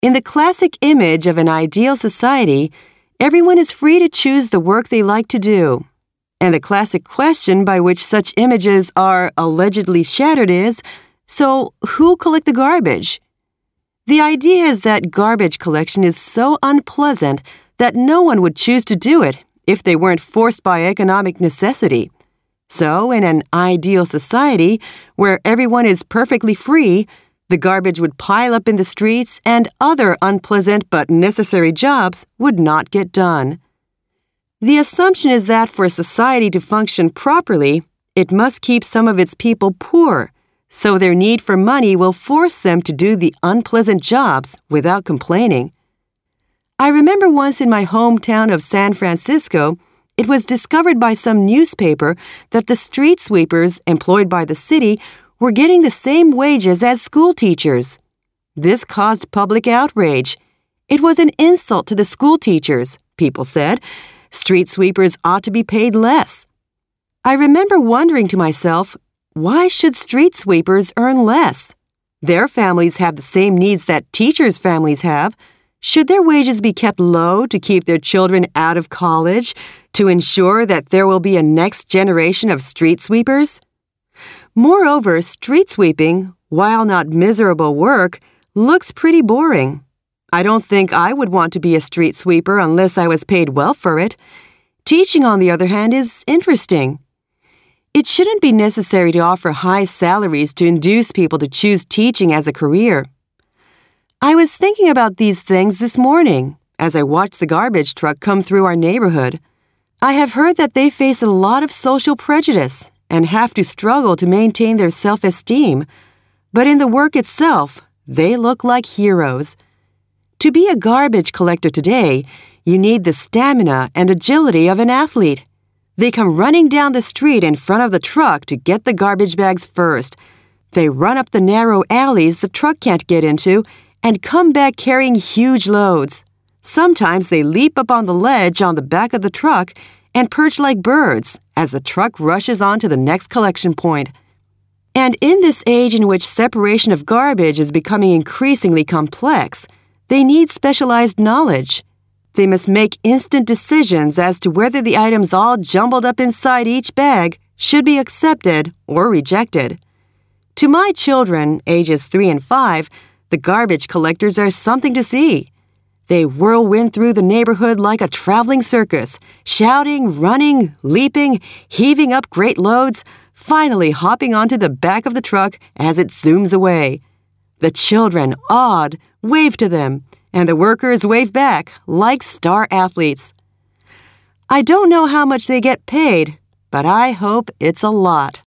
In the classic image of an ideal society, everyone is free to choose the work they like to do. And the classic question by which such images are allegedly shattered is, so who collect the garbage? The idea is that garbage collection is so unpleasant that no one would choose to do it if they weren't forced by economic necessity. So, in an ideal society where everyone is perfectly free, the garbage would pile up in the streets and other unpleasant but necessary jobs would not get done. The assumption is that for society to function properly, it must keep some of its people poor, so their need for money will force them to do the unpleasant jobs without complaining. I remember once in my hometown of San Francisco, it was discovered by some newspaper that the street sweepers employed by the city were getting the same wages as school teachers. This caused public outrage. It was an insult to the school teachers, people said. Street sweepers ought to be paid less. I remember wondering to myself, why should street sweepers earn less? Their families have the same needs that teachers' families have. Should their wages be kept low to keep their children out of college, to ensure that there will be a next generation of street sweepers? Moreover, street sweeping, while not miserable work, looks pretty boring. I don't think I would want to be a street sweeper unless I was paid well for it. Teaching, on the other hand, is interesting. It shouldn't be necessary to offer high salaries to induce people to choose teaching as a career. I was thinking about these things this morning as I watched the garbage truck come through our neighborhood. I have heard that they face a lot of social prejudice and have to struggle to maintain their self-esteem. But in the work itself, they look like heroes. To be a garbage collector today, you need the stamina and agility of an athlete. They come running down the street in front of the truck to get the garbage bags first. They run up the narrow alleys the truck can't get into and come back carrying huge loads. Sometimes they leap up on the ledge on the back of the truck and perch like birds as the truck rushes on to the next collection point. And in this age in which separation of garbage is becoming increasingly complex, they need specialized knowledge. They must make instant decisions as to whether the items all jumbled up inside each bag should be accepted or rejected. To my children, ages 3 and 5, the garbage collectors are something to see. They whirlwind through the neighborhood like a traveling circus, shouting, running, leaping, heaving up great loads, finally hopping onto the back of the truck as it zooms away. The children, awed, wave to them, and the workers wave back like star athletes. I don't know how much they get paid, but I hope it's a lot.